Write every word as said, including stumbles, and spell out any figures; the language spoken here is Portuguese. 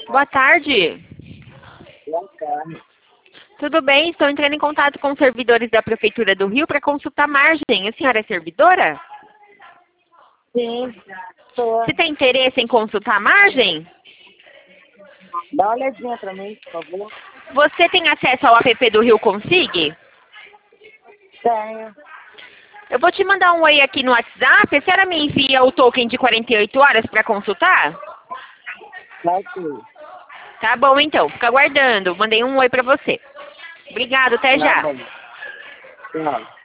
Boa tarde. Boa tarde. Tudo bem? Estou entrando em contato com os servidores da Prefeitura do Rio para consultar margem. A senhora é servidora? Sim, sou. Você tem interesse em consultar margem? Dá uma olhadinha pra mim, por favor. Você tem acesso ao app do Rio Consig? Tenho. Eu vou te mandar um oi aqui no WhatsApp. A senhora me envia o token de quarenta e oito horas para consultar? Vai sim. Tá bom, então. Fica aguardando. Mandei um oi para você. Obrigado, até Tá já. bom. Tchau.